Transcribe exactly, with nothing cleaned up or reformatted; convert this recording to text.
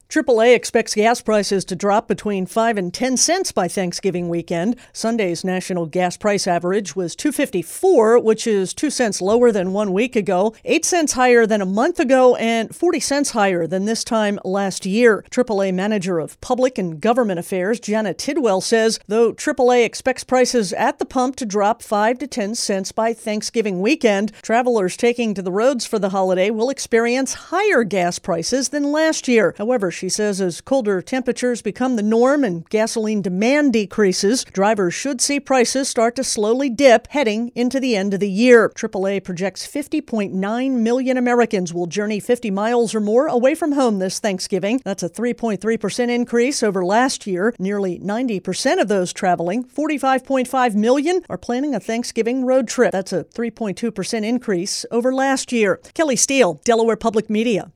triple A expects gas prices to drop between five and ten cents by Thanksgiving weekend. Sunday's national gas price average was two dollars and fifty-four cents, which is two cents lower than one week ago, eight cents higher than a month ago, and forty cents higher than this time last year. triple A Manager of Public and Government Affairs, Janet Tidwell, says though triple A expects prices at the pump to drop five to ten cents by Thanksgiving weekend, travelers taking to the roads for the holiday will experience higher gas prices than last year. However, she says as colder temperatures become the norm and gasoline demand decreases, drivers should see prices start to slowly dip heading into the end of the year. triple A projects fifty point nine million Americans will journey fifty miles or more away from home this Thanksgiving. That's a three point three percent increase over last year. Nearly ninety percent of those traveling, forty-five point five million, are planning a Thanksgiving road trip. That's a three point two percent increase over last year. Kelly Steele, Delaware Public Media.